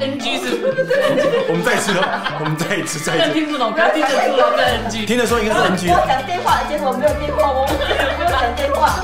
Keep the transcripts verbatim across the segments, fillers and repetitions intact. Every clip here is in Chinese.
N G 是不是？ 我们再一次哦，我们再一次，再一次。 听不懂，不要听得出来是 N G。 听得说应该是 N G。 我讲电话，结果没有电话，我没有讲电话。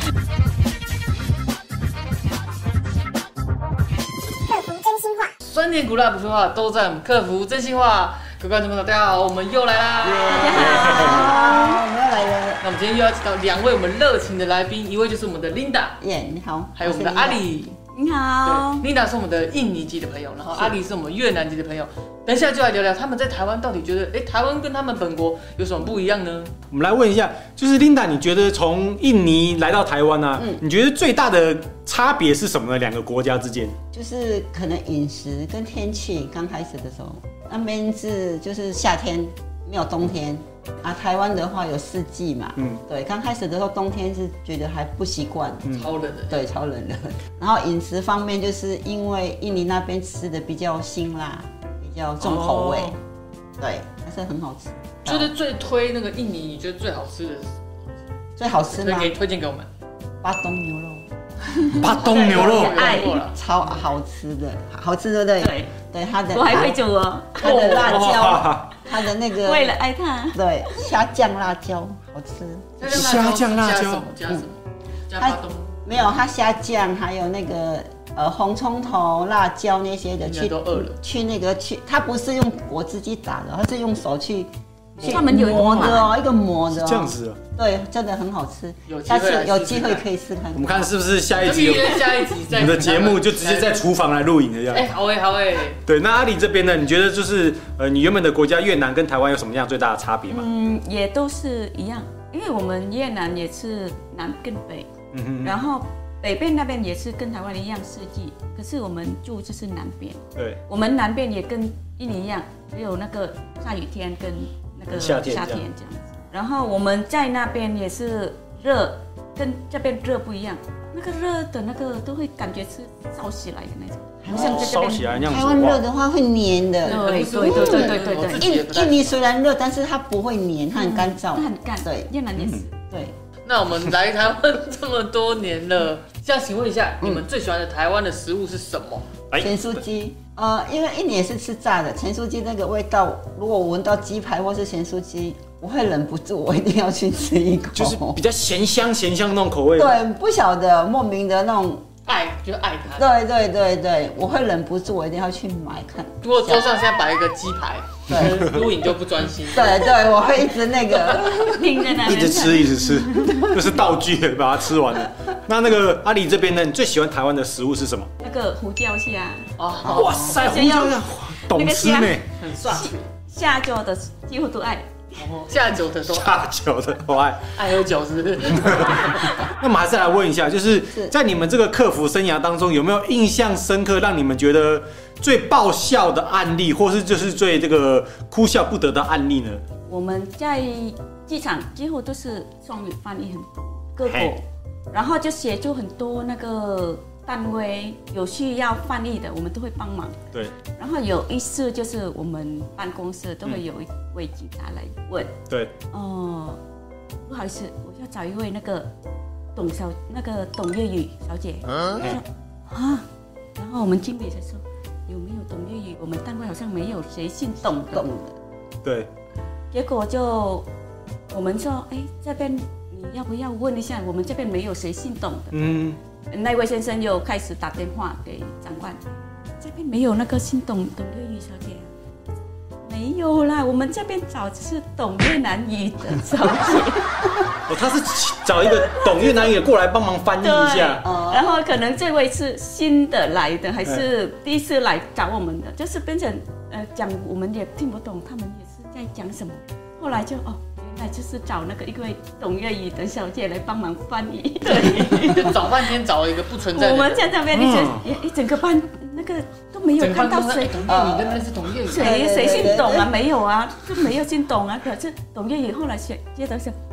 客服真心话， 酸甜苦辣不说话，都在我们客服真心话。各位观众朋友，大家好，我们又来啦！ 大家好，我们又来了。 那我们今天又要请到两位我们热情的来宾，一位就是我们的 Linda， 耶，你好， 还有我们的阿里。 你好。 对 ，Linda 是我们的印尼籍的朋友，然后阿里是我们越南籍的朋友。等一下就来聊聊他们在台湾到底觉得，哎，台湾跟他们本国有什么不一样呢？ 我们来问一下，就是 Linda， 你觉得从印尼来到台湾啊，嗯、你觉得最大的差别是什么呢？两个国家之间， 就是可能饮食跟天气。刚开始的时候，那边是就是夏天，没有冬天啊。台湾的话有四季嘛，嗯，对。刚开始的时候，冬天是觉得还不习惯， 嗯、超冷的， 对，超冷的。然后饮食方面，就是因为印尼那边吃的比较辛辣，比较重口味，哦、对，还是很好吃。 觉得最推那个印尼，你觉得最好吃的是最好吃吗？ 推给推荐给我们， 巴东牛肉。 巴东牛肉， 爱超好吃的，好吃对不对？ 对， 对它的我还会煮哦， 它的辣椒，它的那个为了爱它， 对，虾酱辣椒好吃。 虾酱辣椒加什么？加巴东？ 没有，它虾酱还有那个呃红葱头、辣椒那些的， 去都饿了。 去那个去，它不是用果汁机打的，它是用手去。 他们有磨的哦，一个磨的、哦， 这样子啊， 对，真的很好吃。 有下次有机会可以试看。 我们看是不是下一集？ 预约下一集， 我们的节目就直接在厨房来录影的这样。 哎，好哎，好哎。 对，那阿里这边呢？你觉得就是呃，你原本的国家越南跟台湾有什么样最大的差别吗？ 嗯，也都是一样，因为我们越南也是南跟北，嗯哼，然后北边那边也是跟台湾一样四季，可是我们住就是南边。 对， 我们南边也跟印尼一样，只有那个下雨天跟。那个夏天这样子，然后我们在那边也是热，跟这边热不一样。那个热的那个都会感觉是烧起来的那种，好像在这边烧起来那样子。 台湾热的话会黏的， 对对对对对对对。 印印尼虽然热，但是它不会黏，它很干燥， 它很干。 对， 越南也是。 对。 那我们来台湾这么多年了，这样请问一下，你们最喜欢的台湾的食物是什么？ 咸酥鸡。呃，因为印尼也是吃炸的，咸酥鸡那个味道，如果我闻到鸡排或是咸酥鸡，我会忍不住，我一定要去吃一口。 就是比较咸香咸香那种口味。 对，不晓得莫名的那种爱，就爱它。 对对对对，我会忍不住，我一定要去买看。 如果桌上现在摆一个鸡排，对，录影就不专心。 对对，我会一直那个盯着那边， 一直吃一直吃，就是道具把它吃完了。那那个阿里这边呢？你最喜欢台湾的食物是什么？ 那个胡椒虾。 哦， 哇塞，胡椒虾，懂吃呢， 很帅。 下酒的几乎都爱， 下酒的都下酒的都爱， 爱喝酒是不是？ 那我们还是来问一下，就是在你们这个客服生涯当中，有没有印象深刻，让你们觉得最爆笑的案例，或是就是最这个哭笑不得的案例呢？ 我们在机场几乎都是双语翻译很各国。然后就协助很多那个单位有需要翻译的，我们都会帮忙。 对。 然后有一次就是我们办公室都会有一位警察来问。 对。 哦，不好意思，我要找一位那个懂小那个懂粤语小姐。嗯。啊，然后我们经理才说有没有懂粤语？我们单位好像没有谁姓懂的。 对。 结果就我们说，哎，这边。你要不要问一下？我们这边没有谁姓董的。嗯，那位先生又开始打电话给长官，这边没有那个姓董董粤语小姐、啊，没有啦，我们这边找的是懂越南语的小姐。 哦，他是找一个懂越南语过来帮忙翻译一下。 然后可能这位是新的来的，还是第一次来找我们的，就是变成呃讲我们也听不懂，他们也是在讲什么。后来就哦。那就是找那个一位懂粤语的小姐来帮忙翻译， 对，找半天找了一个不存在的。 我们在这边一直一整个班那个都没有看到谁懂粤语，原来是懂粤语， 谁谁姓董啊？没有啊，就没有姓董啊。可是懂粤语后来学接着想，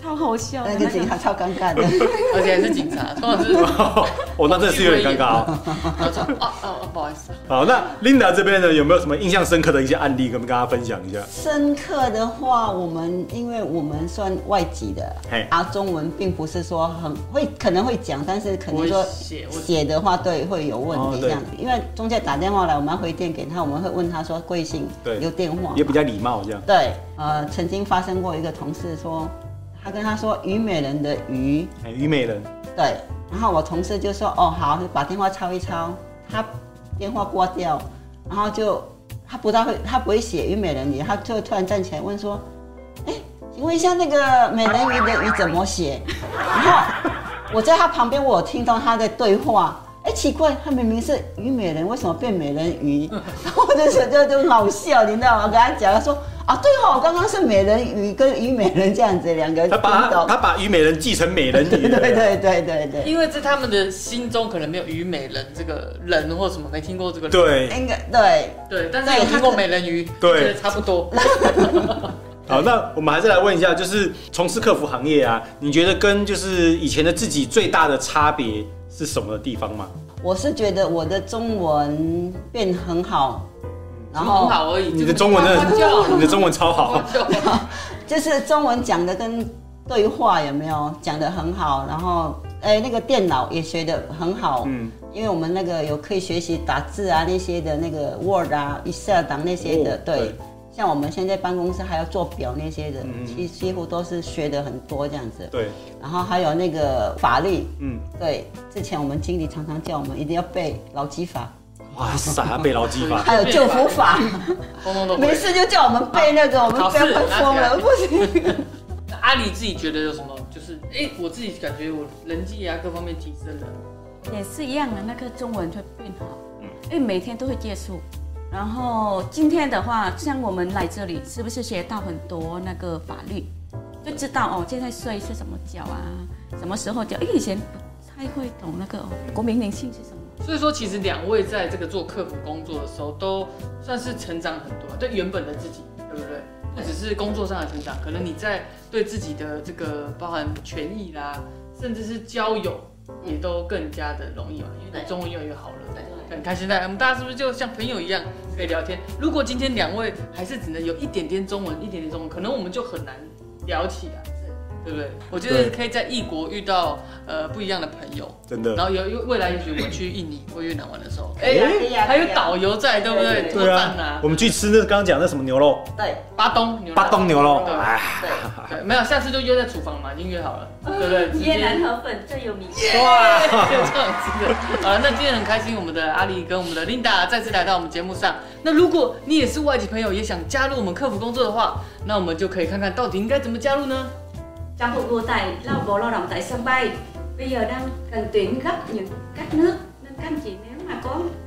超好笑的那个警察超尴尬的， 而且还是警察，通常是哦，那真的是有点尴尬哦。 然后说啊啊，不好意思。 好，那 Linda 这边呢，有没有什么印象深刻的一些案例跟大家分享一下？ 深刻的话，我们因为我们算外籍的，啊，中文并不是说很会，可能会讲，但是可能说写写的话，对，会有问题哦这样子。因为中介打电话来，我们要回电给他，我们会问他说贵姓， 对， 留电话， 也比较礼貌这样。 对，呃，曾经发生过一个同事说，他跟他说虞美人的虞， 哎，虞美人， 对，然后我同事就说哦好，就把电话抄一抄，他电话挂掉，然后就他不大会，他不会写虞美人鱼，他就突然站起来问说，哎，请问一下那个美人鱼的鱼怎么写？然后我在他旁边，我有听到他的对话。哎，奇怪，他明明是虞美人，为什么变美人鱼？然后我就觉得就很好笑，你知道吗？我跟他讲，他说啊，对哦，刚刚是美人鱼跟虞美人这样子两个。 他把他把虞美人继承美人鱼。 对对对对对对。 因为在他们的心中可能没有虞美人这个人或什么，没听过这个人。 对， 应该对对，但是有听过美人鱼， 对， 差不多。 好，那我们还是来问一下，就是从事客服行业啊，你觉得跟就是以前的自己最大的差别是什么地方吗？ 我是觉得我的中文变很好，然后很好而已。 你的中文真的，你的中文超好， 就是中文讲的跟对话有没有讲的很好，然后哎、欸、那个电脑也学的很好，嗯，因为我们那个有可以学习打字啊那些的那个 Word 啊 Excel 档那些的，哦、对。对像我们现在办公室还要做表那些的，嗯、几几乎都是学的很多这样子。 对。 然后还有那个法律，嗯，对，之前我们经理常常叫我们一定要背劳基法。 哇塞，要背劳基法。 还有救扶法，没事就叫我们背那个，我们不要快疯了，不行。 阿里自己觉得有什么？就是哎、欸，我自己感觉我人际啊各方面提升了， 也是一样的，那个中文会变好，嗯，因为每天都会接触。然后今天的话，像我们来这里，是不是学到很多那个法律，就知道哦，现在税是怎么缴啊，什么时候缴？因为以前不太会懂那个、哦、国民年金是什么。 所以说，其实两位在这个做客服工作的时候，都算是成长很多，对原本的自己，对不对？不只是工作上的成长，可能你在对自己的这个包含权益啦，甚至是交友，也都更加的容易嘛，因为你中文越来越好了。很开心的，我们大家是不是就像朋友一样可以聊天？如果今天两位还是只能有一点点中文，一点点中文，可能我们就很难聊起来，对不对？我觉得可以在异国遇到呃不一样的朋友，真的。然后有未来也许我们去印尼或越南玩的时候，哎、欸，还有导游在，对不对？ 对啊，我们去吃那刚刚讲那什么牛肉， 对， 巴东牛肉， 巴东牛肉， 对对对，没有，下次就约在厨房嘛，已经约好了，对不对？ 越南河粉最有名， 哇，就这样子的。好了，那今天很开心，我们的阿里跟我们的 Linda 再次来到我们节目上。那如果你也是外籍朋友，也想加入我们客服工作的话，那我们就可以看看到底应该怎么加入呢？ Trong phục vụ tại lao bộ lao động tại sân bay bây giờ đang cần tuyển gấp những các nước nên các anh chị nếu mà có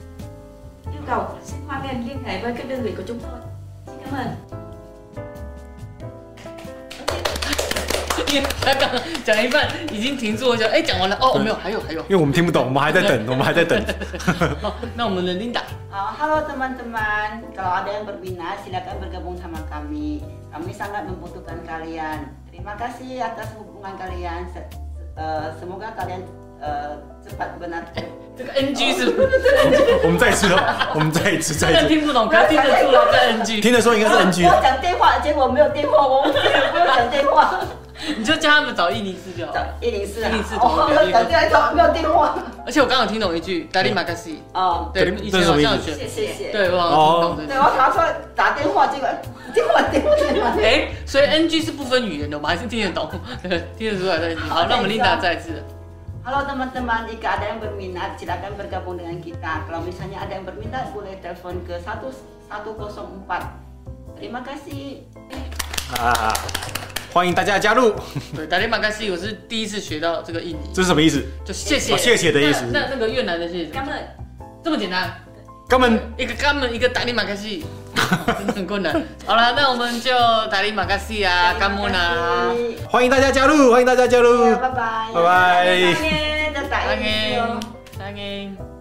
yêu cầu xin hoan nghênh liên hệ với các đơn vị của chúng tôi. Xin cảm ơn. 因为他刚刚讲一半已经停住了，讲哎讲完了哦，没有，还有还有， 因为我们听不懂，我们还在等，我们还在等。 好，那我们的 Linda。 Uh, halo teman-teman, kalau ada yang berminat silakan bergabung sama kami. Kami sangat membutuhkan kalian. Terima kasih atas hubungan kalian. Uh, semoga kalian uh, cepat benar. 这个 N G 是不是？ 我们再一次哦，我们再一次，再一次。 听不懂，可是听得出来是 N G。听得说应该是 N G。 我讲电话，结果没有电话，我不要讲电话。 你就叫他们找一零四就好。 一零四， 一零四。 哦，等下找没有电话。 而且我刚刚有听懂一句，达利马卡西。哦，对，以前好像学。 谢谢。 对，我好像听懂这句。 对，我想说打电话，结果电话电话电话。 哎，所以 N G 是不分语言的，我们还是听得懂，听得出来的 N G。好，那我们 Linda 再一次。 Halo teman-teman, jika ada yang berminat silakan bergabung dengan kita. Kalau misalnya ada yang berminat boleh telepon ke satu satu nol empat. Terima kasih. 啊，欢迎大家加入。 对，达利马卡西，我是第一次学到这个印尼。 这是什么意思？ 就谢谢， 谢谢的意思。 那那个越南的谢谢， 干们， 这么简单？ 干们一个干们，一个达利马卡西，真的很困难。好了，那我们就达利马卡西啊，干们啊， 欢迎大家加入，欢迎大家加入， 拜拜， 拜拜， 再见，再见， 再见。